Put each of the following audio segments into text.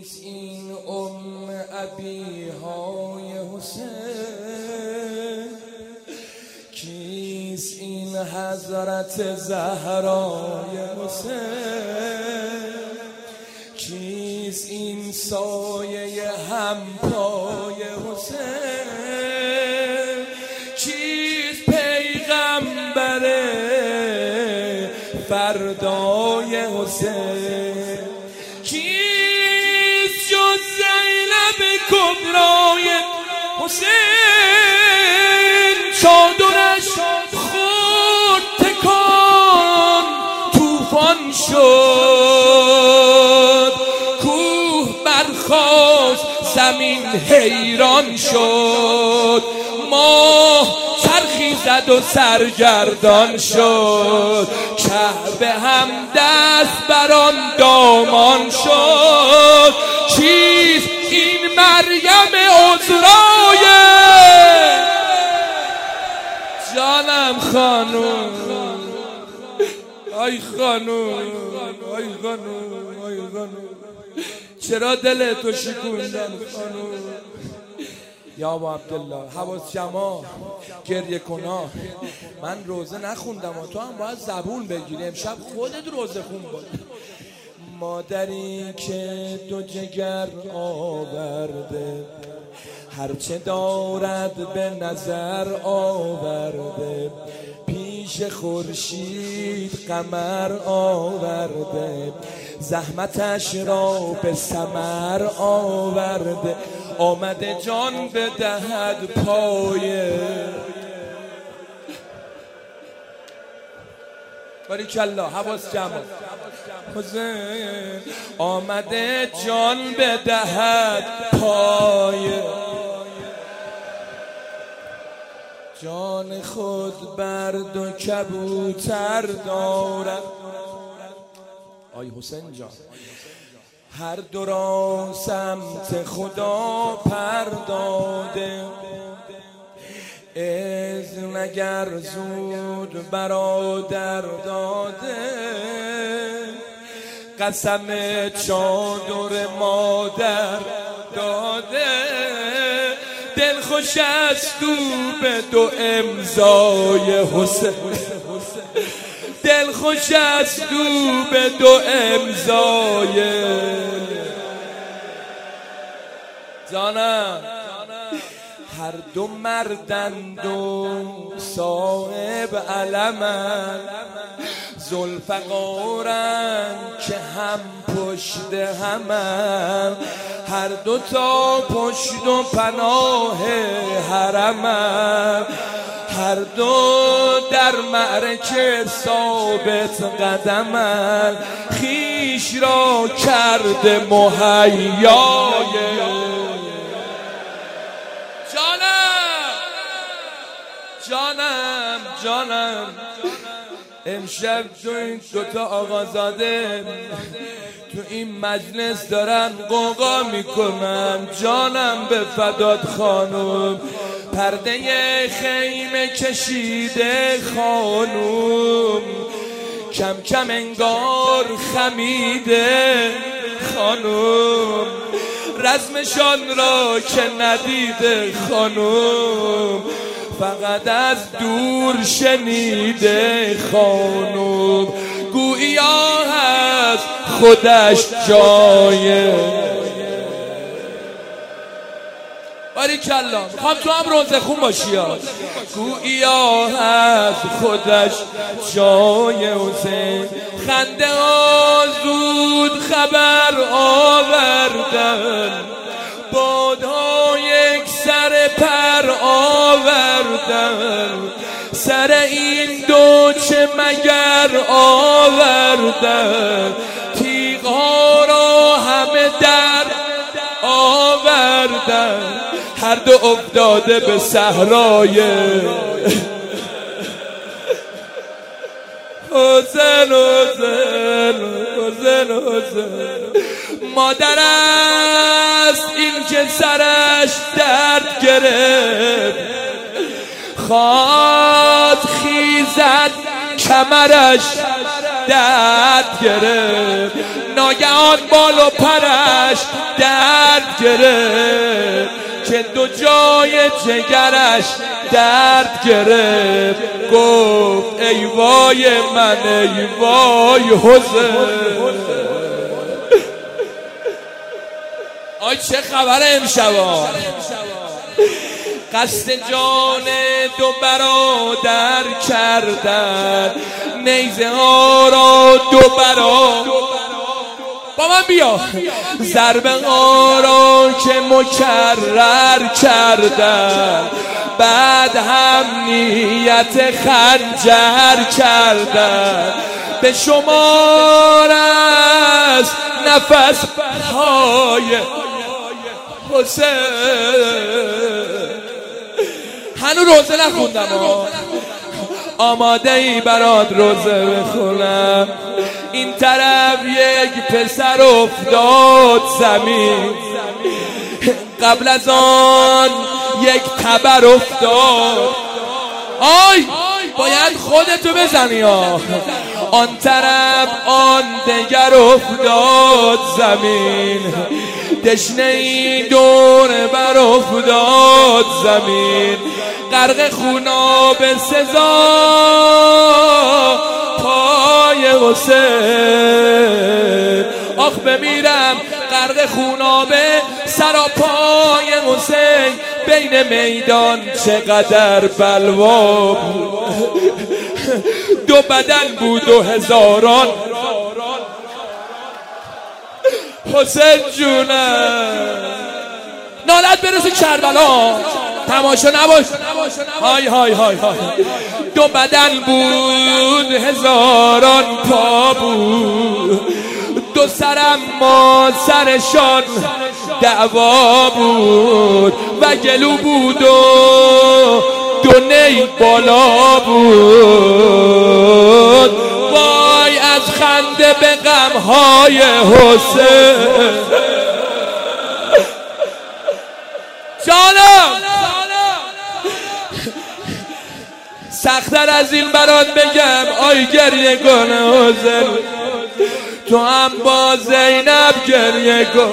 کیست این ابیهای حسین؟ کیست این حضرت زهرای حسین؟ کیست این سایه همپای حسین؟ کیست پیغمبر فردای حسین؟ کیست جز زینب کبرای حسین؟ چادرش خورد تکان طوفان شد، کوه برخاست زمین حیران شد، ماه چرخی زد و سرگردان شد، کعبه هم دست بران دامان شد. چیست این مریم عذرای؟ جانم خانوم، آی خانوم، آی خانوم، آی خانوم، چرا دل تو شکوندن خانوم؟ یا ابا عبدالله حواس جماع گریه کنا، من روزه نخوندم و تو هم باید زبون بگیری، امشب خودت روزه خون باید. مادری که دو جگر آورده، هرچه دارد به نظر آورده، پیش خورشید قمر آورده، زحمتش را به ثمر آورده، آمده جان بدهد پایه. باریکالله حواس جمع. حسین آمده جان بدهد پایه، جان خود بر دو کبوتر دارد. آی حسین جان هر دو را سمت خدا پر داده، اذن اگر زود برادر داده، قسم چادر مادر داده، دل خوش است تو به دو امضای حسین، دل خوش است تو به دو امضای جانم. هر دو مردند و صاحب علمند، ذوالفقارند که هم پشت همند، هر دو تا پشت و پناه حرمند، هر دو در معرکه ثابت قدمند، خویش را کرده مهیای جانم جانم. امشب تو این دوتا آقازاده تو این مجلس دارن قوقا میکنن، جانم به فدات خانوم، پرده خیمه کشیده خانوم، کم کم انگار خمیده خانوم، رزمشان را که ندیده خانوم، فقط از دور شنیده خانوم، گویا هست خودش جای. باریکالله میخوام تو هم روزه خون باشی ها. گویا هست خودش جای حسین، خنده ها زود خبر آوردن، بادها یک سر پر آوردن، سر این دو چه مگر آوردن، تیغها را همه در آوردن، هر دو افتاده به صحرای حسین حسین حسین حسین. مادر است این که سرش درد گرفت، خواد خیزد کمرش درد گرفت، ناگهان بال و پرش درد گرفت، که دو جای جگرش درد گرفت. گفت ای وای من، ای وای حسین. آی چه خبر امشبا؟ قصد جان دو برادر کردن، نیزه ها را دو با من بیا، ضربه ها را که مکرر کردن، بعد هم نیت خنجر کردن. به شمار از نفس های حسین. هنو روزه نخوندم، آماده ای برات روزه بخونم. این طرف یک پسر افتاد زمین، قبل از آن یک تبر افتاد. آی باید خودتو بزنی ها. آن طرف آن دگر افتاد زمین، دشنه ای دور بر افتاد زمین. غرق خوناب سزا پای حسین. آخ بمیرم غرق خوناب سراپای حسین. بین میدان چقدر بلوا بود، دو بدن بود و هزاران. حسین جونم نالت برسه کربلا، تماشا نباش. های های های های. دو بدن بود هزاران پا بود، دو سرم ما سرشان دعوا بود، و گلو بود و دو نی بالا بود. وای از خنده به غمهای حسین. جانم سخت‌تر از این برات بگم. آی گریه کن حسین، تو هم با زینب گریه کن.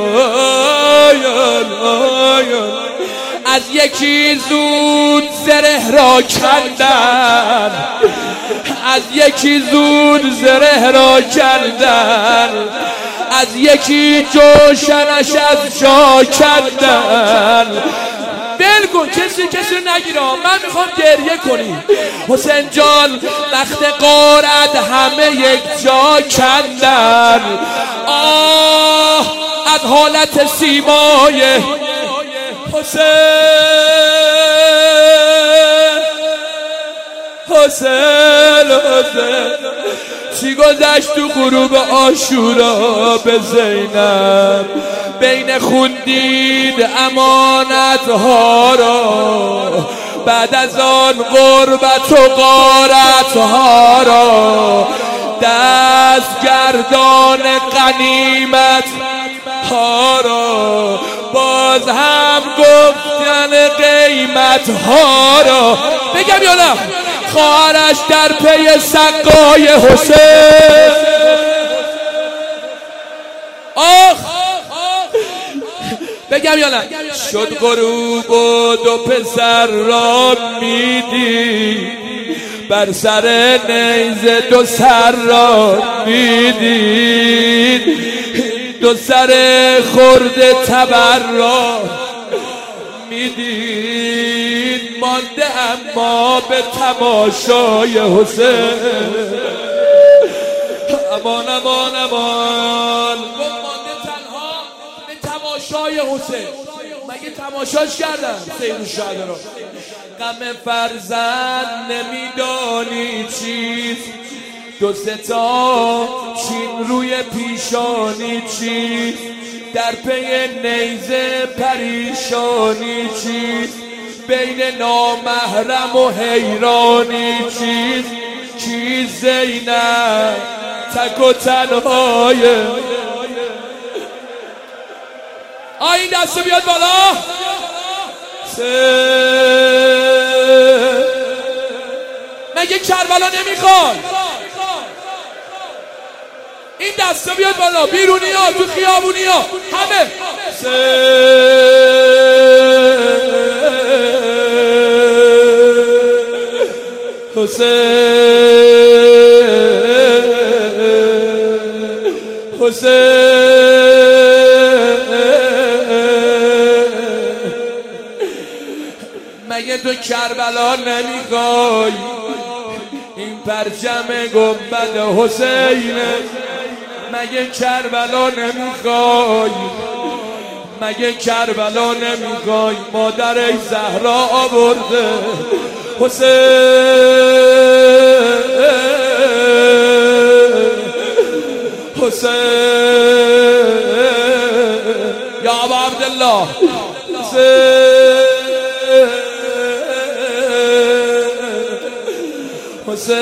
از یکی زود زره را کندن، از یکی زود زره را کندن، از یکی جوشنش از جا کندن. بل کن کسی نگیرم، من میخوام گریه کنی. حسین جان وقت غارت همه یک جا کندن. آه از حالت سیمای حسین چی گذشت تو غروب عاشورا به زینب. بین خون دید امانت ها را، بعد از آن غربت و غارت ها را، دست گردان غنیمت ها را، باز هم گفتن قیمت ها را. بگم یا نه؟ خواهرش در پی سقای حسین. آخ بگم یا نه؟ شد غروب و دو پسر را میدید، بر سر نیزه دو سر را میدید، دو سر خورده تبر را میدید. مانده اما به تماشای حسین. امان امان امان. مانده تنها به تماشای حسین. مگه تماشاش کردن سید الشهدا رو؟ غم فرزند نمیدانی چیز، دو سه تا چین روی پیشانی چیز، در پی نیزه پریشانی چیز، بین نامحرم و حیرانی چیز. چیز زینب تک و تنهای. این دسته بیاد بالا. مگه کربلا نمیخواد؟ این دستا بیاد بالا، بیرونی ها تو خیابونی ها همه. مگه تو کربلا نمیخوای؟ این پرچم گنبد حسینه. مگه کربلا نمیخوای؟ مگه کربلا نمیخوای؟ مادر زهرا آورده حسین یا ابا عبدالله حسین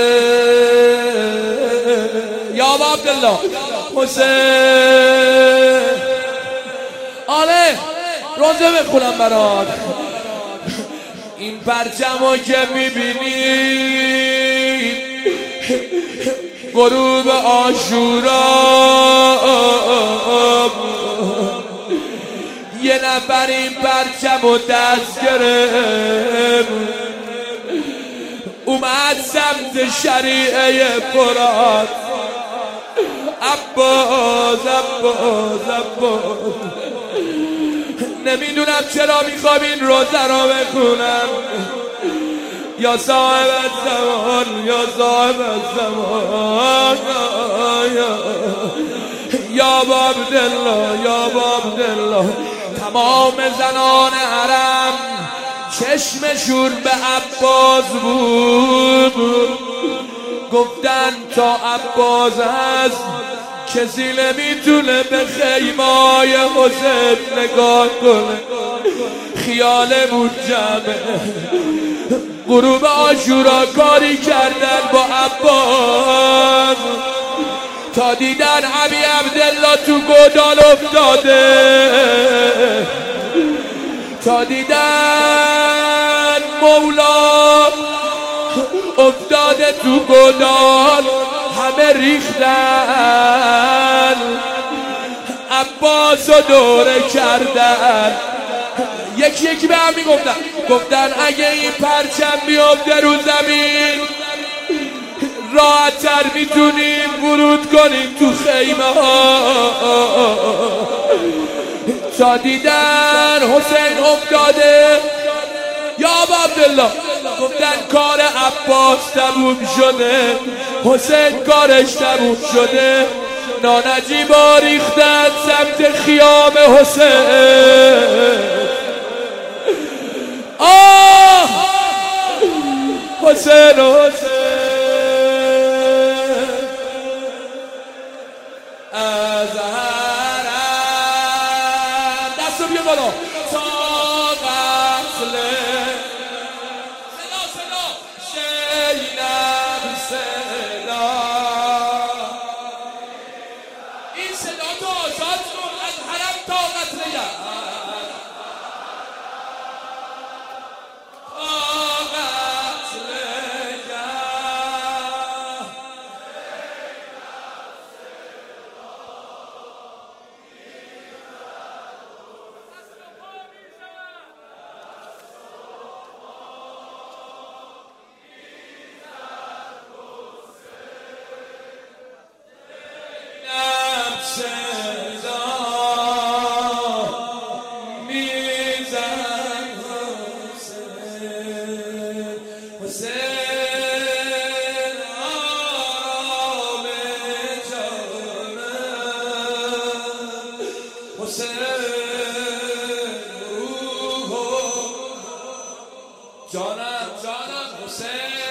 یا ابا عبدالله حسین. آله روزه بخونم برات. این پرچمو که میبینی غروب عاشورا، یه نفر این پرچمو دست گرفت اومد سمت شریعه فرات. عباس عباس عباس. نمیدونم چرا میخوام این روزه رو بخونم. یا صاحب الزمان یا صاحب الزمان یا ابا عبدالله یا ابا عبدالله. تمام زنان حرم چشمشون به عباس بود. گفتن تا عباس هست کسی نمیتونه به خیمای حسین نگاه کنه. خیال بود جمعه. غروب عاشورا کاری کردن با عباس تا دیدن ابی عبدالله تو گودال افتاده، تا دیدن مولا افتاده تو گودال. همه ریختن عباس رو دوره کردن. یکی یکی به هم میگفتن، گفتن اگه این پرچم بیفته رو زمین راحت تر میتونیم ورود کنیم تو خیمه ها. تا دیدن حسین افتاده یا ابا عبدالله. گفتن کار عباس تموم شده، حسین کارش تموم شده. نانجیبا ریختن سمت خیام حسین. آه حسین حسین از حرم. دستو بیا بالا. تا قتل صدا صدا شینم صدا. این صدا تو آزاد کن از حرم تا قتل جانم جانم حسین.